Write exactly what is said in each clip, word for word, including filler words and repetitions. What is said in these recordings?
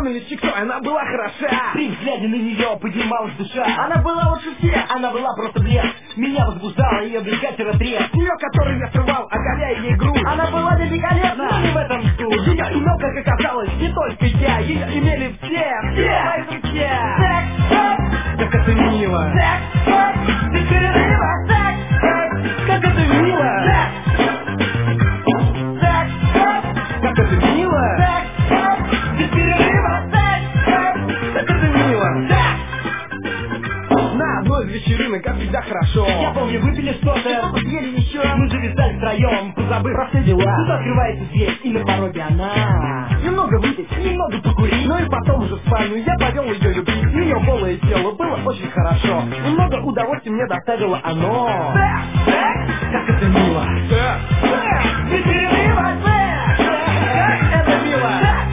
вспомнили чиксой, она была хороша. При взгляде на нее поднималась душа. Она была лучше всех, Она была просто блеск. Меня возбуждала ее бюстгальтер отрез. нее, который я срывал, оголяя ей грудь. Она была великолепна, Но не в этом суть. Ее имел, как оказалось, не только я. Ее имели все, все мои друзья. Секс, секс, Как это мило. секс, секс, без перерыва. Секс, секс, Как это мило. секс, секс, Как это мило. секс, секс, без перерыва. Секс, секс, Как это мило. секс. На одной из вечеринок, как всегда, хорошо. Я помню, выпили что-то, Что-то съели еще. мы зависали втроем, Позабыв про все дела. тут открывается дверь, и на пороге она. Немного выпить, немного покурить. Ну и потом уже в спальню я повел ее любить. Ее голое тело было очень хорошо. Немного удовольствия мне доставило оно. Секс, секс, Как это мило. секс, без перерыва. Секс, секс, Как это мило.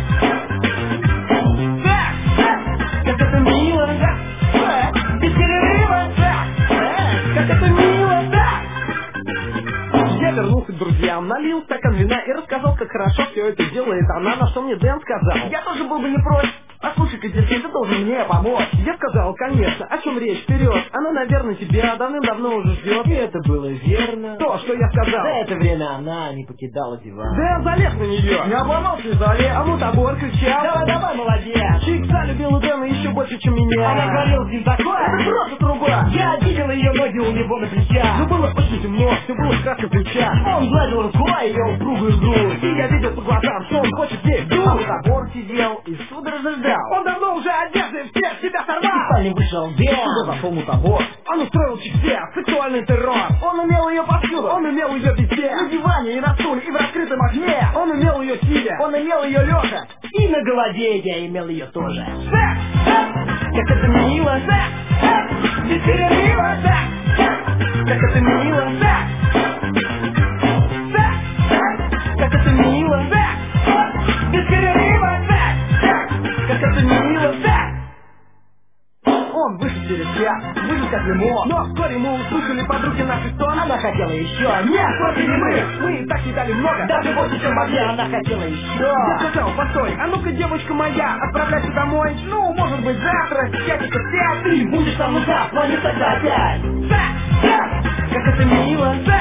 секс, секс, Как это мило. секс, без перерыва. Секс, секс, Как это мило. секс. Я вернулся к друзьям, налил стакан вина и рассказал, как хорошо все это делает она, на что мне Дэн сказал: я тоже был бы не против. Послушай-ка, детки, ты должен мне помочь. Я сказал: конечно, о чем речь, вперед. Она, наверное, тебя давным-давно уже ждет. И это было верно. То, что я сказал. За это время она не покидала диван. Дэн залез на нее. Не обломался в зале, а мутабор кричал: Давай, давай, молодец. Чикса любила Дэна еще больше, чем меня. Она говорила с ним такое. Это просто труба. Я видел ее ноги у него на плечах. Но было очень темно, все было краска плеча. Он гладил рукой ее упругую грудь. И я видел по глазам, что он хочет ей вдруг. А мутабор сидел и судорожно ждал. Он давно уже одежды всех себя Из сорвал. спальни вышел Сюда Дэн. зашел мутабор. Он устроил чиксе сексуальный террор. Он имел ее повсюду, он имел ее везде. На диване и на стуле, и в раскрытом окне. Он имел ее сидя, он имел ее лежа. И на голове я имел ее тоже. Секс, секс, как это мило. Секс, секс, без перерыва. Секс, секс, как это мило. Секс, секс, секс, как это мило. Секс, секс, без перерыва. Секс, секс, как это мило. Секс. Он вышел через час, выжил как лимон. Но вскоре мы услышали подруги наших стон. Она хотела еще. Нет, хватит не мы. Мы и так не дали много, Даже больше, чем могли, она хотела Я еще. сказал: постой, а ну-ка, девочка моя, отправляйся домой. Ну, может быть, завтра, сейчас это пять. Ты будешь там завтра, а не тогда опять. Секс, секс, как это мило.